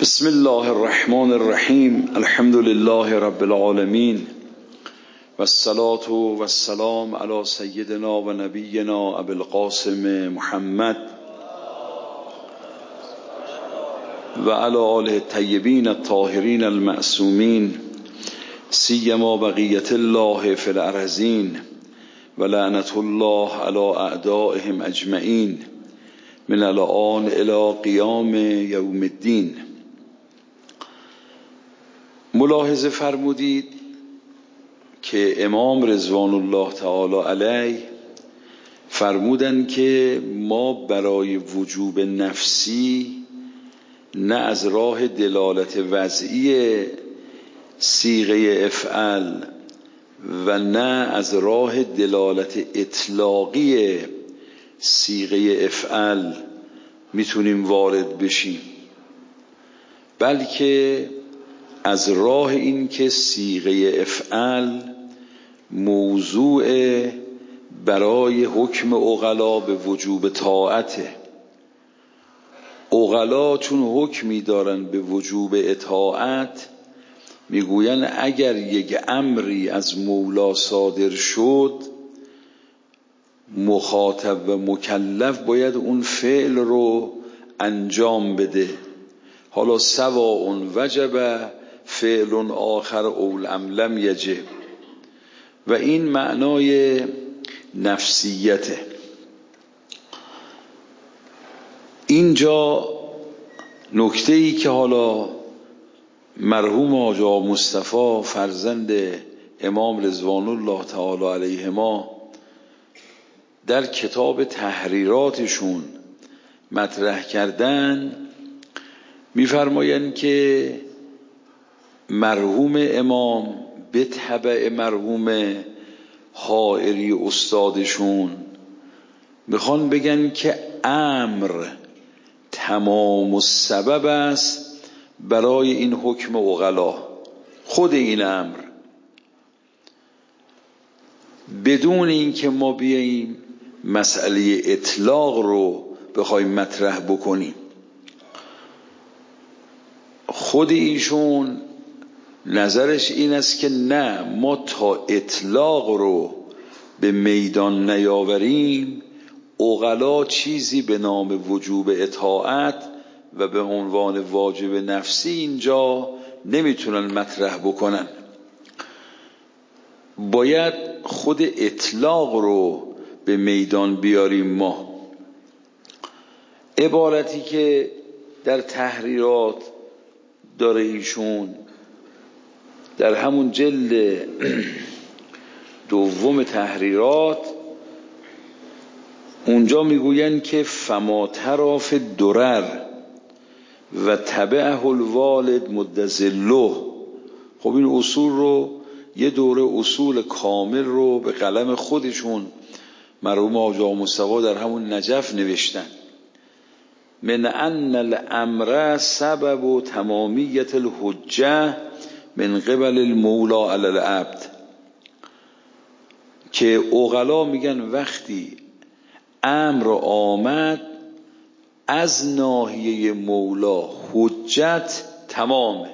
بسم الله الرحمن الرحیم. الحمد لله رب العالمین و الصلاة و السلام علی سیدنا و نبینا ابی القاسم محمد و علی آله الطیبین الطاهرین المعصومین سیما بقیة الله فی الارضین و لعنة الله علی اعدائهم اجمعین من الآن الی قیام یوم الدین. ملاحظه فرمودید که امام رضوان الله تعالی علیه فرمودند که ما برای وجوب نفسی نه از راه دلالت وضعی صیغه افعل و نه از راه دلالت اطلاقی صیغه افعل میتونیم وارد بشیم، بلکه از راه این که صیغه افعل موضوع برای حکم عقلا به وجوب طاعته. عقلا چون حکمی دارن به وجوب اطاعت، میگوین اگر یک امری از مولا صادر شد، مخاطب و مکلف باید اون فعل رو انجام بده، حالا سواء وجب فعل آخر او لم یجب. و این معنای نفسیته. اینجا نکته‌ای که حالا مرحوم آقا مصطفی فرزند امام رضوان الله تعالی علیهما در کتاب تحریراتشون مطرح کردن، می‌فرمایند که مرحوم امام به تبع مرحوم حائری استادشون میخوان بگن که امر تمام السبب است برای این حکم عقلا. خود این امر بدون اینکه ما بیاییم مسئله اطلاق رو بخوایم مطرح بکنیم، خود ایشون نظرش این است که نه، ما تا اطلاق رو به میدان نیاوریم عقلا چیزی به نام وجوب اطاعت و به عنوان واجب نفسی اینجا نمیتونن مطرح بکنن. باید خود اطلاق رو به میدان بیاریم. ما عبارتی که در تحریرات داره ایشون در همون جلد دوم تحریرات، اونجا میگوین که فما طرف درر و تبعه الوالد مدظله. خب این اصول رو یه دوره اصول کامل رو به قلم خودشون مرحوم آقا مصطفی در همون نجف نوشتن. من ان الامر سبب تمامیت الحجه من قبل المولا علی العبد، که عقلا میگن وقتی امر آمد از ناحیه مولا حجت تمامه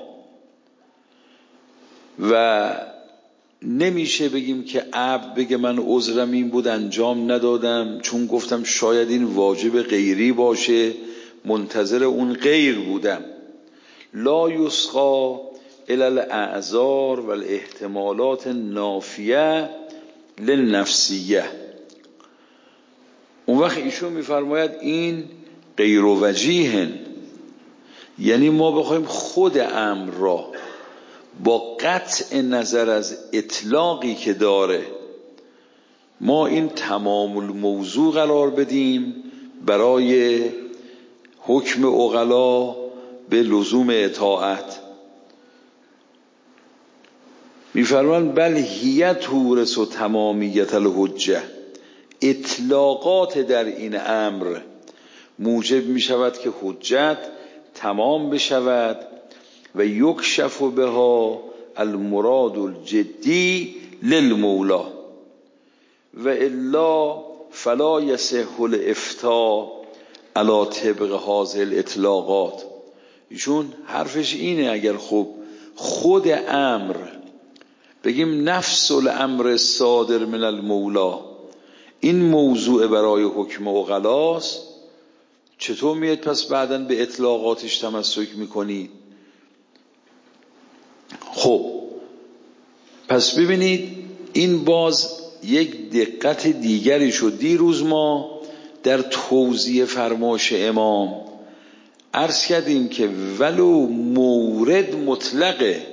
و نمیشه بگیم که عبد بگه من عذرم این بود انجام ندادم چون گفتم شاید این واجب غیری باشه، منتظر اون غیر بودم. لا یسقا الی الاعذار و الاحتمالات النافیه للنفسیه. اون وقت ایشون میفرماید این غیر وجیهن، یعنی ما بخوایم خود امر را با قطع نظر از اطلاقی که داره ما این تمام الموضوع قرار بدیم برای حکم عقلا به لزوم اطاعت. میفرمان بل هی تورث و تمامیت الحجه، اطلاقات در این امر موجب میشود که حجت تمام بشود و یکشف بها المراد الجدی للمولا و الا فلا یصح الافتاء علی طبق هذه الاطلاقات. ایشون حرفش اینه اگر خود امر بگیم نفس الامر صادر من المولا این موضوع برای حکم عقلاست، چطور میاد پس بعداً به اطلاقاتش تمسک میکنی؟ خب پس ببینید این باز یک دقت دیگری شد. دیروز ما در توضیح فرمایش امام عرض کردیم که ولو مورد مطلقه،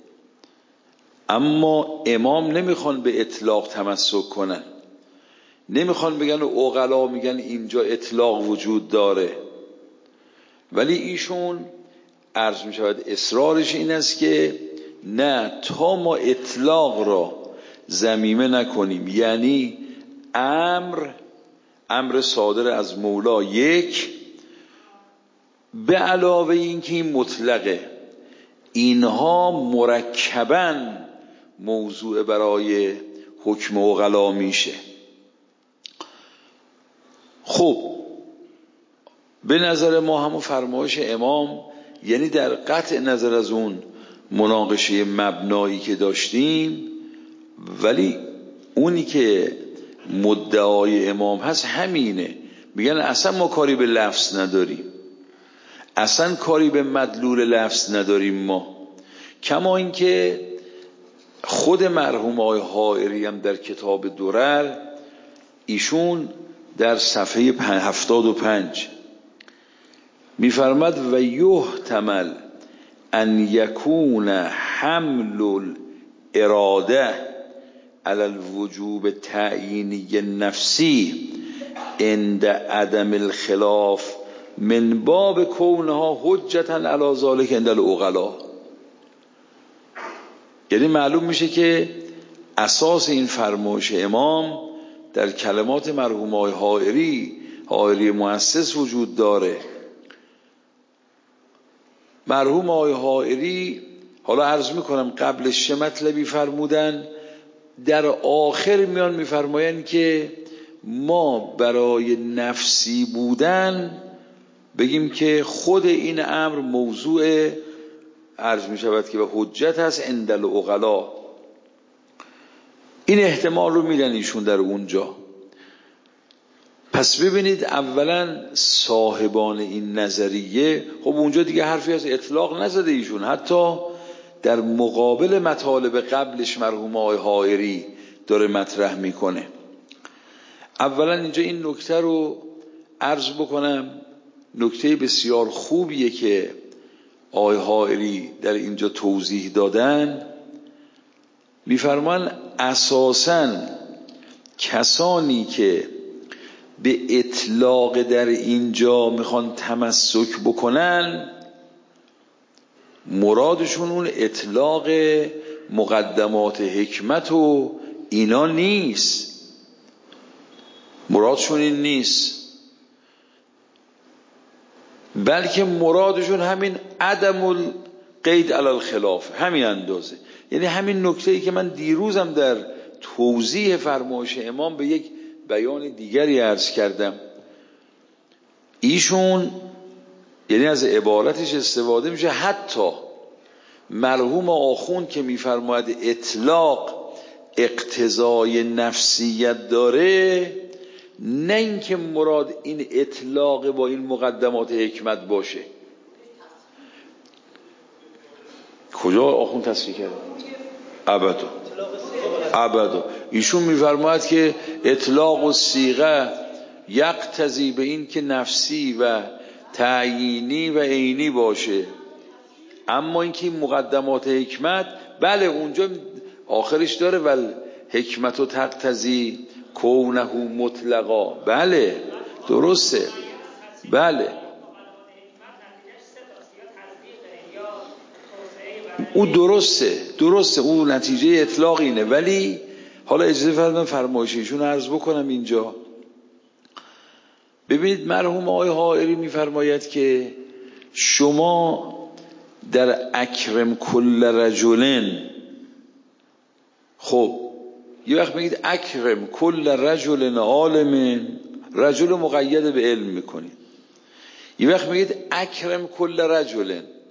اما امام نمیخوان به اطلاق تمسک کنن، نمیخوان بگن و عقلا میگن اینجا اطلاق وجود داره، ولی ایشون عرض میشود اصرارش این است که نه، تا ما اطلاق را ضمیمه نکنیم، یعنی امر صادر از مولا یک، به علاوه این که این مطلقه، اینها مرکباً موضوع برای حکم عقلا میشه. خب به نظر ما همون فرمایش امام، یعنی در قطع نظر از اون مناقشه مبنایی که داشتیم، ولی اونی که مدعای امام هست همینه، میگن اصلا ما کاری به لفظ نداریم، اصلا کاری به مدلول لفظ نداریم ما. کما اینکه خود مرحوم آقای حائری هم در کتاب درر ایشون در صفحه 75 میفرماد و یحتمل ان یکون حمل الاراده علی الوجوب تعیینی نفسی عند عدم الخلاف من باب کونها حجتا علی ذلک عند العقلا. یعنی معلوم میشه که اساس این فرمایش امام در کلمات مرحوم آقای حائری مؤسس وجود داره. مرحوم آقای حائری حالا عرض میکنم قبلش چه مطلبی فرمودن، در آخر میان میفرمایند که ما برای نفسی بودن بگیم که خود این امر موضوع عرض میشود که به حجت هست عند العقلا. این احتمال رو میدن ایشون در اونجا. پس ببینید اولا صاحبان این نظریه خب اونجا دیگه حرفی از اطلاق نزده ایشون، حتی در مقابل مطالب قبلش مرحوم آقای حائری داره مطرح میکنه. اولا اینجا این نکته رو عرض بکنم، نکته بسیار خوبیه که آقای حائری در اینجا توضیح دادن. میفرمان اساساً کسانی که به اطلاق در اینجا میخوان تمسک بکنن، مرادشون اون اطلاق مقدمات حکمت و اینا نیست، مرادشون این نیست، بلکه مرادشون همین عدم القید علی الخلاف، همین اندازه. یعنی همین نکته‌ای که من دیروزم در توضیح فرمایش امام به یک بیان دیگری عرض کردم، ایشون یعنی از عبارتش استفاده میشه حتی مرحوم آخوند که میفرماید اطلاق اقتضای نفسیت داره، نه اینکه مراد این اطلاق با این مقدمات حکمت باشه. کجا آخوند تصریح کرده؟ ابدا. ایشون میفرماید که اطلاق و صیغه یقتضی به این که نفسی و تعیینی و عینی باشه، اما اینکه این مقدمات حکمت بله اونجا آخرش داره ول حکمت و تقتضی کونه مطلقا، بله درسته، بله او درسته او نتیجه اطلاق اینه. ولی حالا اجازه فرمایید فرمایششون عرض بکنم اینجا. ببینید مرحوم آقای حائری میفرماید که شما در اکرم کل رجلن، خب یه وقت میگید اکرم کل رجل عالم، رجل مقید به علم میکنید، یه وقت میگید اکرم کل رجلن،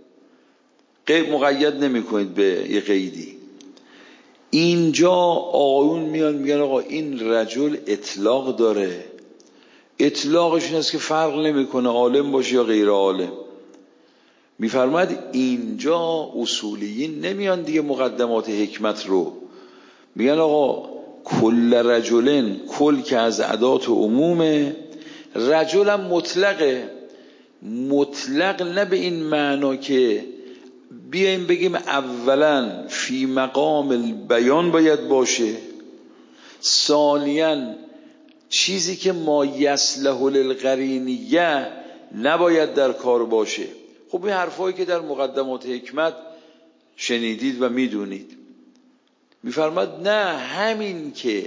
مقید نمی کنید به یه قیدی. اینجا آقایون میان میگن آقا این رجل اطلاق داره، اطلاقش این است که فرق نمیکنه عالم باشه یا غیر عالم. میفرماید اینجا اصولیین نمیان دیگه مقدمات حکمت رو، میگن آقا کل رجلن، کل که از ادات عمومه، رجلم مطلقه، مطلق نه به این معنا که بیایم بگیم اولا فی مقام البیان باید باشه، ثانیاً چیزی که ما یصلح للقرینیه نباید در کار باشه. خب این حرفایی که در مقدمات حکمت شنیدید و میدونید. میفرماد نه، همین که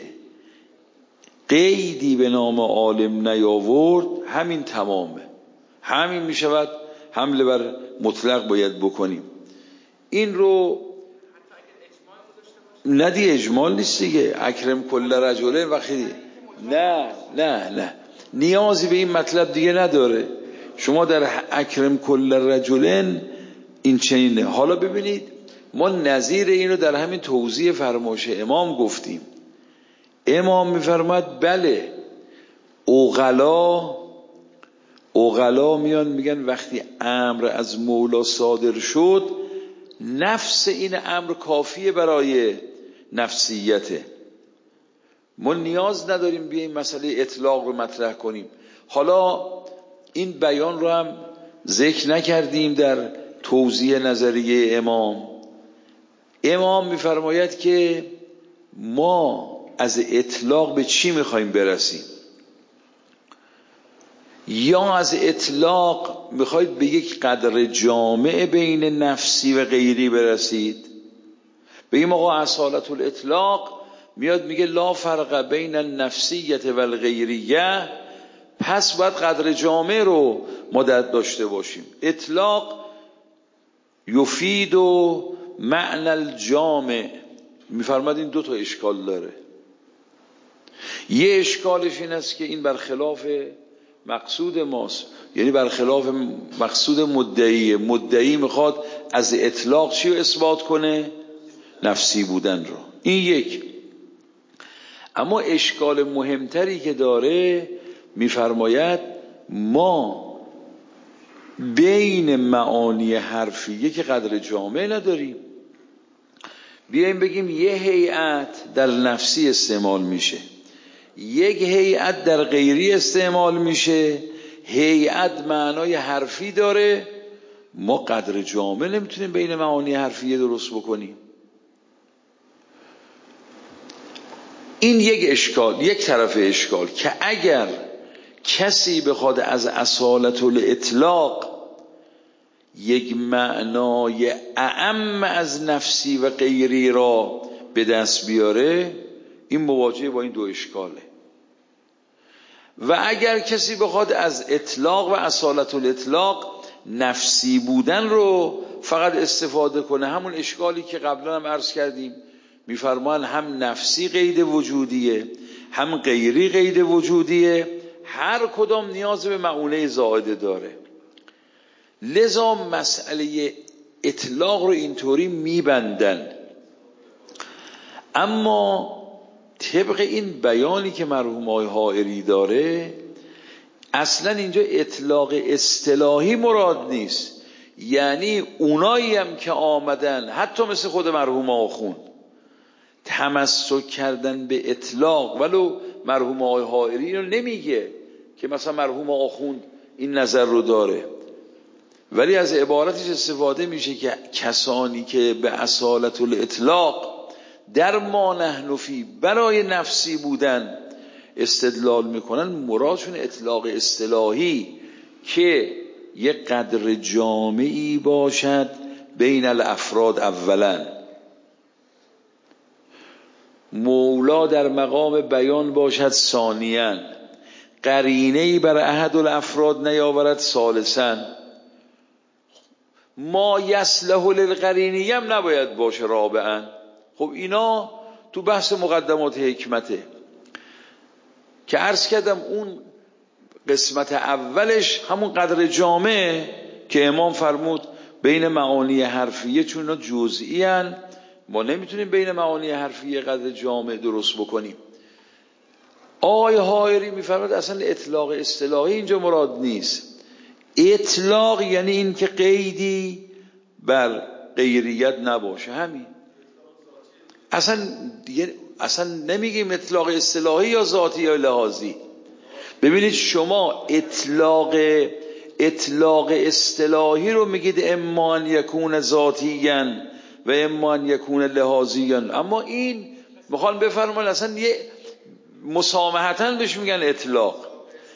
قیدی به نام عالم نیاورد همین تمامه، همین میشود حمله بر مطلق باید بکنیم. این رو ندی اجمال نیست دیگه، اکرم کل رجله وقتی نه نیازی به این مطلب دیگه نداره. شما در اکرم کل رجلن این چنینه. حالا ببینید ما نظیر این رو در همین توضیح فرمایش امام گفتیم. امام میفرماد بله، عقلا میان میگن وقتی امر از مولا صادر شد، نفس این امر کافیه برای نفسیته، ما نیاز نداریم بیایم مسئله اطلاق رو مطرح کنیم. حالا این بیان رو هم ذکر نکردیم در توضیح نظریه امام میفرماید که ما از اطلاق به چی میخوایم برسیم؟ یا از اطلاق میخواید به یک قدر جامع بین نفسی و غیری برسید؟ بگیم آقا اصالت الاطلاق میاد میگه لا فرق بین النفسیت و الغیریه، پس باید قدر جامع رو ما داشته باشیم. اطلاق یفید و معنی الجامع. میفرماد این دو تا اشکال داره. یه اشکالش این است که این برخلاف مقصود ماست، یعنی برخلاف مقصود مدعی میخواد از اطلاق چی رو اثبات کنه؟ نفسی بودن رو. این یک. اما اشکال مهمتری که داره، میفرماید ما بین معانی حرفیه که قدر جامع نداریم. بیایم بگیم یه هیئت در نفسی استعمال میشه، یک هیئت در غیری استعمال میشه، هیئت معنای حرفی داره، ما قدر جامع نمیتونیم بین معانی حرفیه درست بکنیم. این یک اشکال، یک طرف اشکال، که اگر کسی بخواد از اصالت الاطلاق یک معنای اعم از نفسی و غیری را به دست بیاره، این مواجهه با این دو اشکاله. و اگر کسی بخواد از اطلاق و اصالت الاطلاق نفسی بودن رو فقط استفاده کنه، همون اشکالی که قبلا هم عرض کردیم، میفرمان هم نفسی قید وجودیه هم غیری قید وجودیه، هر کدام نیاز به معونه زائده داره. لذا مسئله اطلاق رو اینطوری میبندن. اما طبق این بیانی که مرحوم آقای حائری داره، اصلا اینجا اطلاق اصطلاحی مراد نیست. یعنی اونایی هم که آمدن حتی مثل خود مرحوم آخوند تمسک کردن به اطلاق، ولو مرحوم آقای حائری رو نمیگه که مثلا مرحوم آخوند این نظر رو داره، ولی از عبارتش استفاده میشه که کسانی که به اصالت الاطلاق در ما نحن فی برای نفسی بودن استدلال میکنن، مرادشون اطلاق اصطلاحی که یک قدر جامعی باشد بین الافراد. اولا مولا در مقام بیان باشد، ثانیاً قرینه‌ای بر احد الافراد نیاورد، ثالثاً ما یصلح للقرینیه هم نباید باشه، رابعاً. خب اینا تو بحث مقدمات حکمته که عرض کردم. اون قسمت اولش همون قدر جامعه که امام فرمود بین معانی حرفیه چون اینا جزئی ان، ما نمیتونیم بین معانی حرفیه قدر جامع درست بکنیم. آقای حائری میفرماد اصلا اطلاق اصطلاحی اینجا مراد نیست. اطلاق یعنی این که قیدی بر غیریت نباشه، همین. اصلا نمیگیم اطلاق اصطلاحی یا ذاتی یا لحاظی. ببینید شما اطلاق اصطلاحی رو میگید اما ان یکون ذاتیاً و اما ان یکون لحاظیاً، اما این میخوان بفرمایید اصلا یه مسامحتاً بهش میگن اطلاق.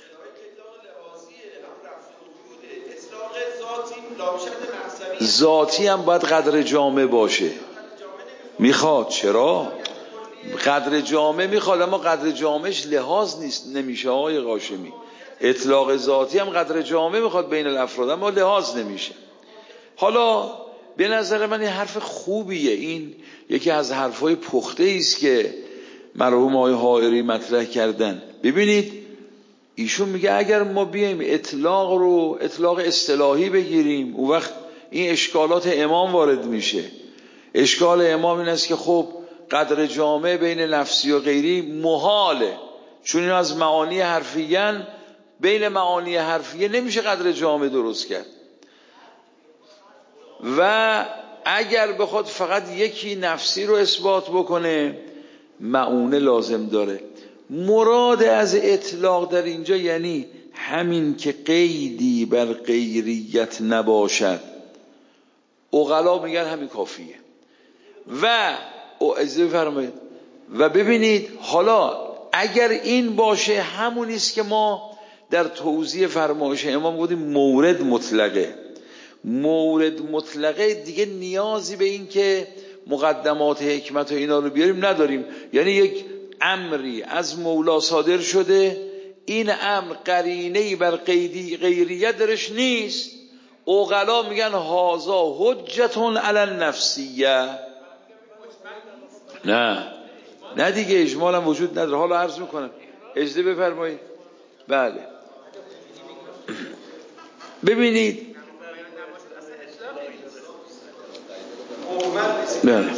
ذاتی هم باید قدر جامع باشه. میخواد، چرا؟ قدر جامع میخواد، اما قدر جامعش لحاظ نیست، نمیشه آقای قاشمی. اطلاق ذاتی هم قدر جامع میخواد بین الافراد، اما لحاظ نمیشه. حالا به نظر من این حرف خوبیه، این یکی از حرفای پخته است که مرحوم آقای حائری مطرح کردن. ببینید ایشون میگه اگر ما بیایم اطلاق رو اطلاق اصطلاحی بگیریم، اون وقت این اشکالات امام وارد میشه. اشکال امام این است که خب قدر جامع بین نفسی و غیری محاله، چون این از معانی حرفیه، بین معانی حرفیه نمیشه قدر جامع درست کرد. و اگر بخواد فقط یکی نفسی رو اثبات بکنه معونه لازم داره. مراد از اطلاق در اینجا یعنی همین که قیدی بر غیریت نباشد. عقلا میگن همین کافیه. و اجازه بفرمایید و ببینید حالا اگر این باشه همون است که ما در توضیح فرمایش امام گفتیم مورد مطلقه. مورد مطلقه دیگه نیازی به این که مقدمات حکمت و اینا رو بیاریم نداریم. یعنی یک امری از مولا صادر شده، این امر قرینه‌ای بر غیریت درش نیست، عقلا میگن هازا حجتون علی النفسیه. نه دیگه اجمال هم وجود نداره. حالا عرض میکنم، اجازه بفرمایید. بله ببینید بله این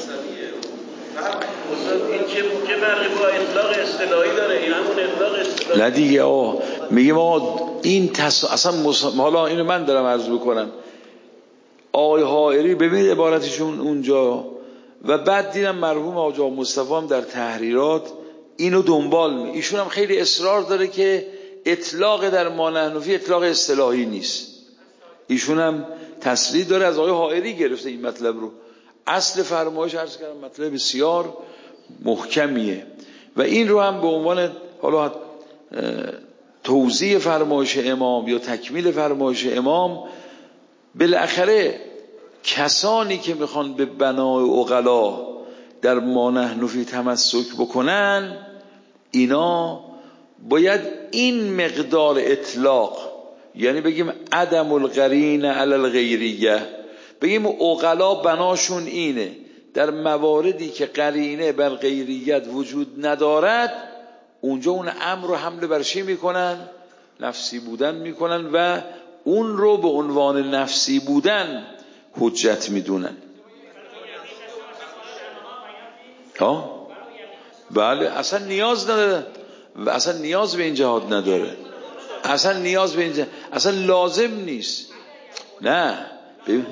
چه فرقی با اطلاق اصطلاحی داره؟ این همون اطلاق اصطلاحی. نه دیگه میگه ما این اصلا حالا اینو من دارم عرض بکنم. آقای حائری ببینید عبارتشون اونجا و بعد دیدم مرحوم آقا مصطفی هم در تحریرات اینو دنبال ایشون هم خیلی اصرار داره که اطلاق در ما نحنفی اطلاق اصطلاحی نیست. ایشون هم تصریح داره، از آقای حائری گرفته این مطلب رو. اصل فرمایش عرض کردم مطلب بسیار محکمیه و این رو هم به عنوان حالا توضیح فرمایش امام یا تکمیل فرمایش امام، بالاخره کسانی که میخوان به بنای عقلا در ما نحن فی تمسک بکنن، اینا باید این مقدار اطلاق، یعنی بگیم عدم القرین علی الغیریه، بگیم عقلا بناشون اینه در مواردی که قرینه بر غیریت وجود ندارد اونجا اون امر رو حمل بر چی میکنن؟ نفسی بودن میکنن و اون رو به عنوان نفسی بودن حجت میدونن. بله اصلا نیاز نداره، اصلا نیاز به این جهاد نداره، اصلا نیاز به این جهاد اصلا لازم نیست. نه ببین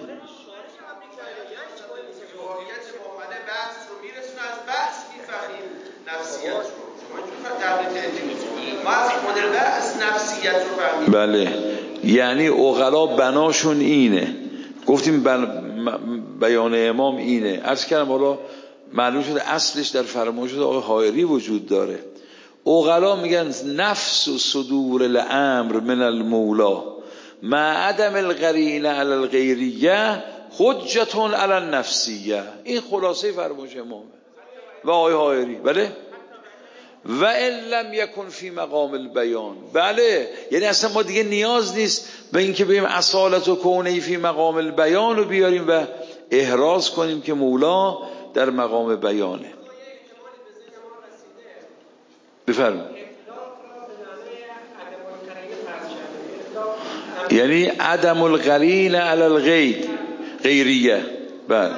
بله، یعنی عقلا بناشون اینه. گفتیم بیان امام اینه. عرض کردم حالا معلوم شده اصلش در فرمایش آقای حائری وجود داره. عقلا میگن نفس و صدور الامر من المولا مع عدم القرینه علی الغیریه حجتون علی النفسیه. این خلاصه فرمایش امامه و آقای حائری. بله و ان لم یکن فی مقام البیان. بله یعنی اصلا ما دیگه نیاز نیست به این که بگیم اصالت و کونه فی مقام البیان رو بیاریم و احراز کنیم که مولا در مقام بیانه. بفرمایید. یعنی عدم القرین علی الغیر، غیریه. بله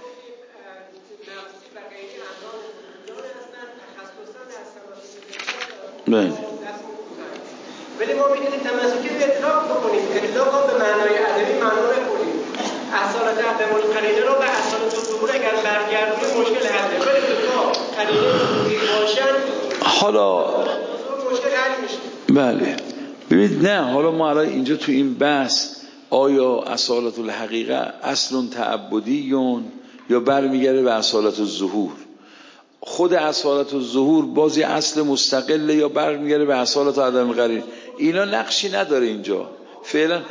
بله. ولی ما می‌تونیم تمسک به اطلاق بکنیم. اطلاق رو به معنای ادبی معنا نکنیم. اصالت عدم القرینه رو به اصالت الظهور اگر برگردونیم مشکل حله. ولی تا قرینه ظهوری باشن حالا مشکل حل میشه. بله ببینید، نه حالا ما الان اینجا تو این بحث آیا اصالت الحقیقه اصل تعبدیون یا برمیگرده به اصالت الظهور؟ خود اصالت الظهور بازی اصل مستقله یا برمیگرده به اصالت عدم القرینه؟ اینا نقشی نداره اینجا فعلا،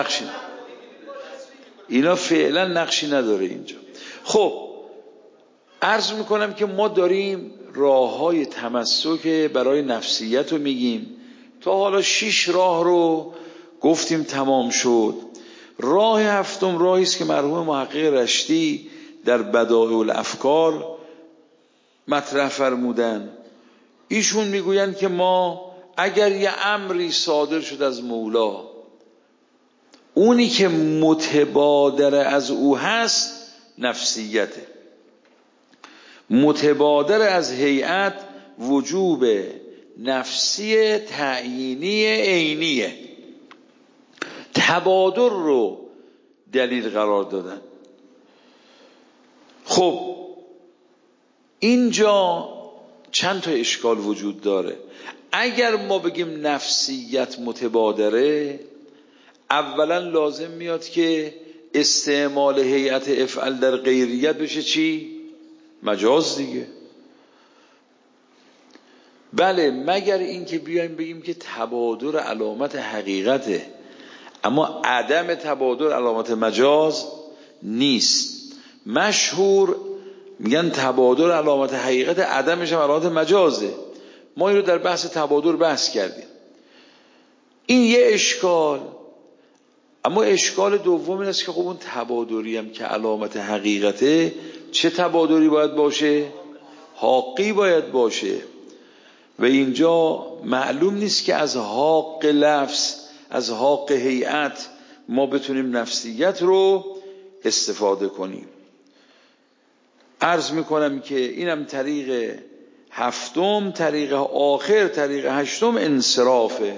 اینا فعلا نقشی نداره اینجا. خب عرض میکنم که ما داریم راه های تمسک برای نفسیت رو میگیم. تا حالا 6 راه رو گفتیم تمام شد. راه هفتم راهی است که مرحوم محقق رشتی در بدائع الافکار مطرح فرمودن. ایشون میگویند که ما اگر یه امری صادر شد از مولا، اونی که متبادر از او هست نفسیته، متبادر از هیئت وجوب نفسی تعیینی عینیه. تبادر رو دلیل قرار دادن. خب اینجا چند تا اشکال وجود داره. اگر ما بگیم نفسیت متبادره، اولا لازم میاد که استعمال هیئت افعل در غیریت بشه چی؟ مجاز دیگه. بله، مگر این که بیایم بگیم که تبادر علامت حقیقته، اما عدم تبادر علامت مجاز نیست. مشهور میگن تبادر علامت حقیقت، عدمش هم علامت مجازه. ما این رو در بحث تبادر بحث کردیم. این یه اشکال. اما اشکال دوم این است که خب اون تبادری هم که علامت حقیقته، چه تبادری باید باشه؟ حاقی باید باشه. و اینجا معلوم نیست که از حاق لفظ، از حاق هیئت ما بتونیم نفسیت رو استفاده کنیم. عرض میکنم که اینم طریق هفتم. طریق آخر، طریق هشتم انصرافه،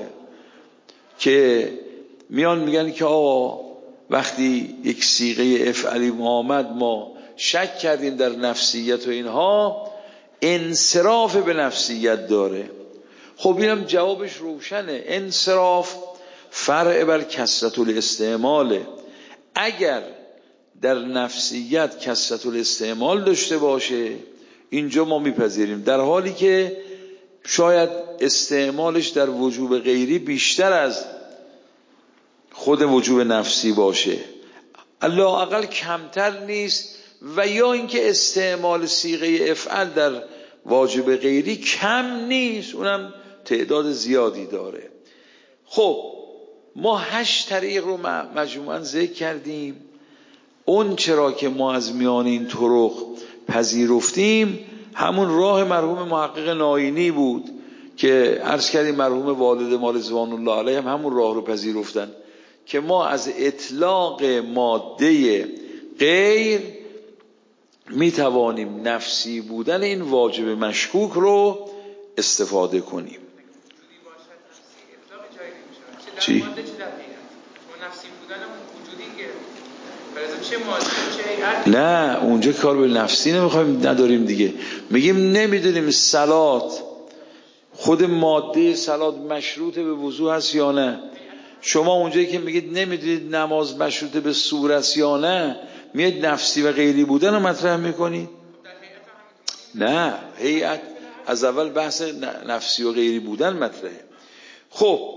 که میان میگن که آقا وقتی یک صیغه افعلی آمد ما شک کردیم در نفسیت و اینها، انصراف به نفسیت داره. خب اینم جوابش روشنه. انصراف فرع بر کثرت الاستعماله. اگر در نفسیت کثرت الاستعمال داشته باشه اینجا ما میپذیریم، در حالی که شاید استعمالش در وجوب غیری بیشتر از خود وجوب نفسی باشه، لااقل کمتر نیست. و یا اینکه استعمال صیغه افعل در واجب غیری کم نیست، اونم تعداد زیادی داره. خب ما 8 طریق رو مجموعاً ذکر کردیم. اون چرا که ما از میان این طرق پذیرفتیم همون راه مرحوم محقق ناینی بود که عرض کردیم مرحوم والد ما رضوان الله علیه هم همون راه رو پذیرفتن که ما از اطلاق ماده غیر میتوانیم نفسی بودن این واجب مشکوک رو استفاده کنیم. چی؟ نه اونجا کار به نفسی نمیخوایم، نداریم دیگه. میگیم نمیدونیم صلات، خود ماده صلات مشروط به وضو هست یا نه. شما اونجایی که میگید نمیدونید نماز مشروط به صورت است یا نه، میاد نفسی و غیری بودن رو مطرح میکنید. نه، هیئت از اول بحث نفسی و غیری بودن مطرحه. خب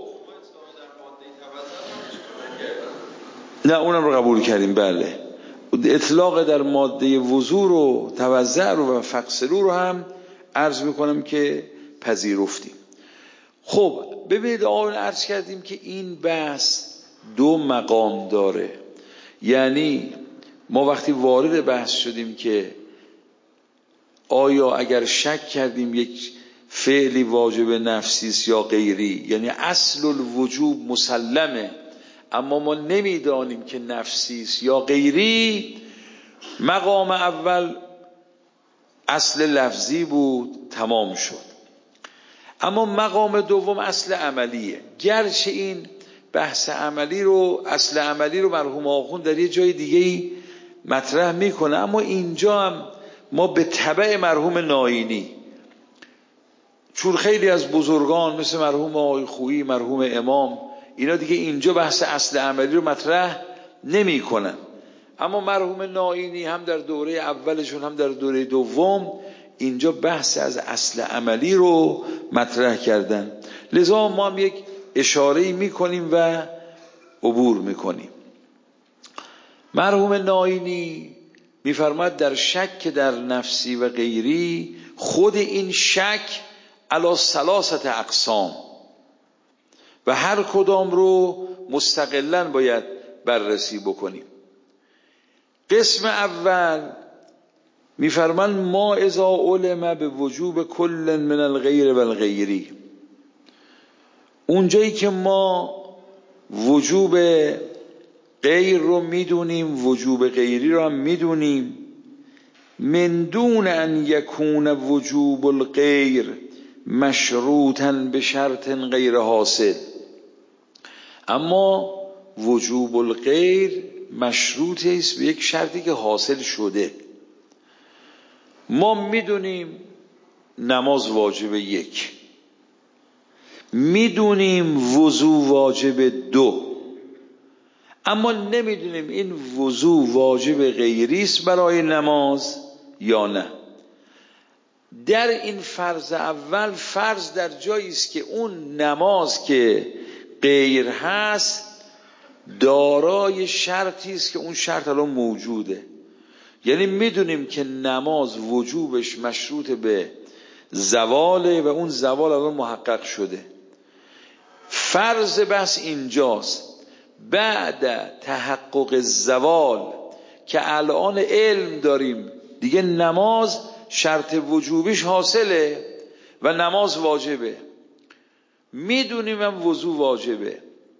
نه اونم رو قبول کردیم. بله، اطلاق در ماده وضو رو، توضع رو و فغسلوا رو هم عرض میکنم که پذیرفتیم. خب ببینید آقایون، عرض کردیم که این بحث 2 مقام داره. یعنی ما وقتی وارد بحث شدیم که آیا اگر شک کردیم یک فعلی واجب نفسی است یا غیری، یعنی اصل الوجوب مسلمه، اما ما نمیدانیم که نفسی است یا غیری. مقام اول اصل لفظی بود، تمام شد. اما مقام دوم اصل عملیه. گرچه این بحث عملی رو، اصل عملی رو مرحوم آخوند در یه جای دیگه مطرح میکنه، اما اینجا هم ما به تبع مرحوم ناینی، چون خیلی از بزرگان مثل مرحوم آقای خویی، مرحوم امام، اینا دیگه اینجا بحث اصل عملی رو مطرح نمی کنن، اما مرحوم ناینی هم در دوره اولشون هم در دوره دوم اینجا بحث از اصل عملی رو مطرح کردن. لذا ما هم یک اشاره‌ای میکنیم و عبور میکنیم. مرحوم ناینی میفرماد در شک در نفسی و غیری، خود این شک علی ثلاثه اقسام و هر کدام رو مستقلاً باید بررسی بکنیم. قسم اول میفرمان ما اذا علم به وجوب کل من الغیر و الغیری، اونجایی که ما وجوب غیر رو میدونیم، وجوب غیری رو هم میدونیم، من دون ان یکون وجوب الغیر مشروطا به شرط غیر حاصل، اما وجوب الغیر مشروط است به یک شرطی که حاصل شده. ما میدونیم نماز واجب 1، میدونیم وضو واجب 2، اما نمیدونیم این وضو واجب غیری است برای نماز یا نه. در این فرض اول، فرض در جایی است که اون نماز که غیر هست دارای شرطی است که اون شرط الان موجوده، یعنی میدونیم که نماز وجوبش مشروط به زواله و اون زوال الان محقق شده. فرض بس اینجاست بعد تحقق زوال که الان علم داریم دیگه نماز شرط وجوبش حاصله و نماز واجبه، میدونیم هم وضو واجبه.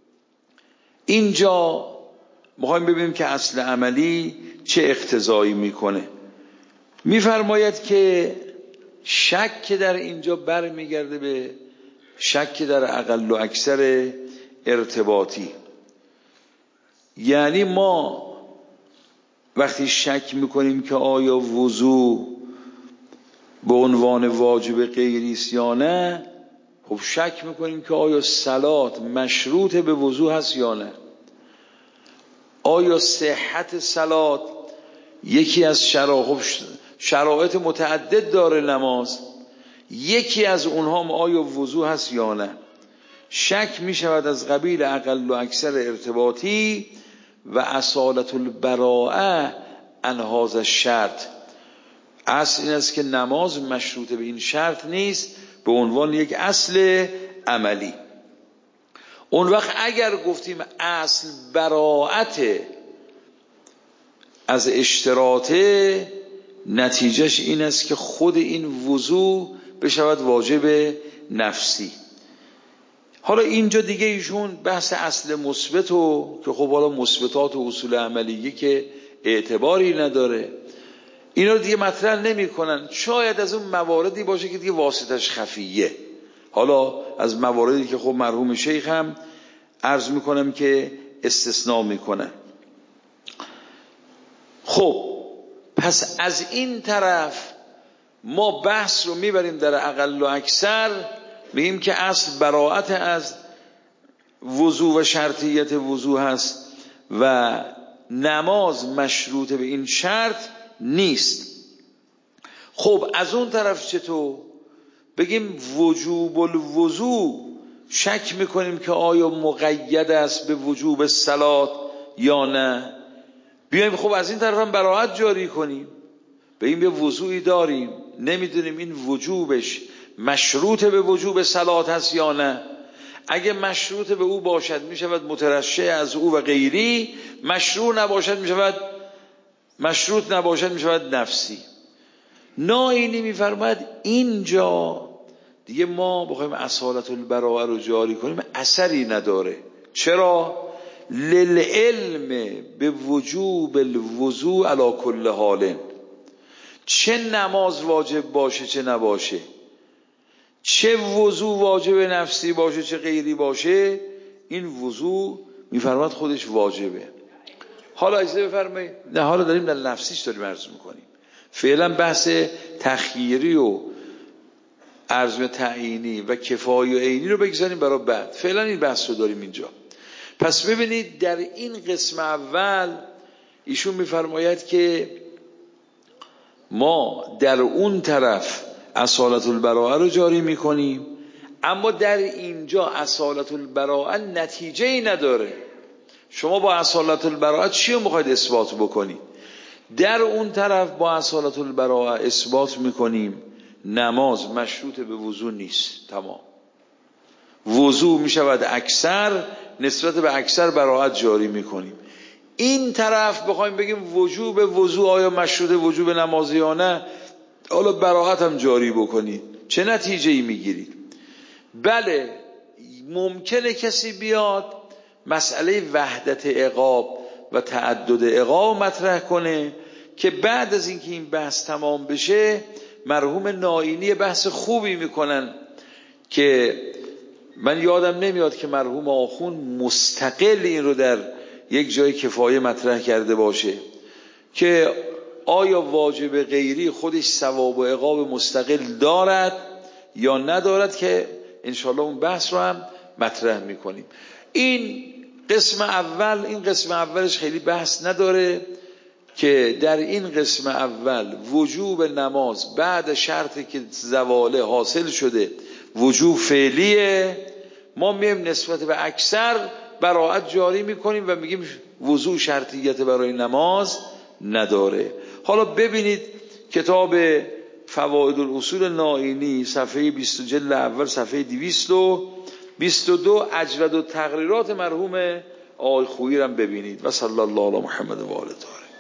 اینجا میخوایم ببینیم که اصل عملی چه اقتضایی میکنه. میفرماید که شک در اینجا برمیگرده به شک در اقل و اکثر ارتباطی، یعنی ما وقتی شک میکنیم که آیا وضو به عنوان واجب غیری است یا نه، خب شک میکنیم که آیا صلات مشروط به وضو هست یا نه، آیا صحت صلات یکی از شرایط متعدد داره نماز، یکی از اونها آیا وضو هست یا نه. شک میشود از قبیل اقل و اکثر ارتباطی و اصالت البراءه عن هذا الشرط. اصل این است که نماز مشروط به این شرط نیست به عنوان یک اصل عملی. اون وقت اگر گفتیم اصل براءت از اشتراطه، نتیجهش این است که خود این وضو بشود واجب نفسی. حالا اینجا دیگه ایشون بحث اصل مثبتو که خب حالا مثبتات و اصول عملیه که اعتباری نداره، اینا رو دیگه مطرح نمی کنن. شاید از اون مواردی باشه که دیگه واسطش خفیه، حالا از مواردی که خب مرحوم شیخ هم عرض میکنم که استثناء میکنن. خب پس از این طرف ما بحث رو میبریم در اقل و اکثر، بگیم که اصل براءت از وضو و شرطیت وضو هست و نماز مشروط به این شرط نیست. خب از اون طرف چطور بگیم وجوب الوضو شک میکنیم که آیا مقید است به وجوب صلات یا نه، بیایم خب از این طرف هم براءت جاری کنیم، بگیم یه وضوعی داریم نمیدونیم این وجوبش مشروط به وجوب صلات هست یا نه. اگه مشروط به او باشد میشود مترشح از او و غیری، مشروط نباشد میشود نفسی. ناینی میفرماید اینجا دیگه ما بخوایم اصالت البراءه رو جاری کنیم اثری نداره. چرا؟ للعلم به وجوب الوضوء علی کل حال، چه نماز واجب باشه چه نباشه، چه وضوع واجب نفسی باشه چه غیری باشه، این وضوع میفرماد خودش واجبه. حالا اجازه بفرمایید، نه حالا داریم در نفسیش داریم عرض میکنیم، فعلا بحث تخییری و عرض تعیینی و کفایی و عینی رو بگذاریم برای بعد، فعلا این بحث رو داریم اینجا. پس ببینید در این قسم اول ایشون میفرماید که ما در اون طرف اصالت البراءه رو جاری میکنیم، اما در اینجا اصالت البراءه نتیجه ای نداره. شما با اصالت البراءه چی رو میخواید اثبات بکنی؟ در اون طرف با اصالت البراءه اثبات میکنیم نماز مشروط به وضو نیست، تمام. وضو میشود اکثر، نسبت به اکثر براءت جاری میکنیم. این طرف بخوایم بگیم وجوب وضو آیا مشروط وجوب نماز یا نه، حالا براءت هم جاری بکنید، چه نتیجه ای میگیرید؟ بله ممکنه کسی بیاد مسئله وحدت عقاب و تعدد عقاب مطرح کنه که بعد از اینکه این بحث تمام بشه مرحوم نائینی بحث خوبی میکنن که من یادم نمیاد که مرحوم آخون مستقل این رو در یک جای کفایه مطرح کرده باشه که آیا واجب غیری خودش ثواب و عقاب مستقل دارد یا ندارد، که انشالله اون بحث رو هم مطرح میکنیم. این قسم اولش خیلی بحث نداره که در این قسم اول وجوب نماز بعد شرطی که زواله حاصل شده وجوب فعلیه، ما میم نسبت به اکثر براءت جاری میکنیم و میگیم وضوع شرطیت برای نماز نداره. حالا ببینید کتاب فوائد الاصول نائینی صفحه 20 جلد اول صفحه 222 اجود و تقریرات مرحوم آقای خویی رو ببینید. و صلی الله علی محمد و آله.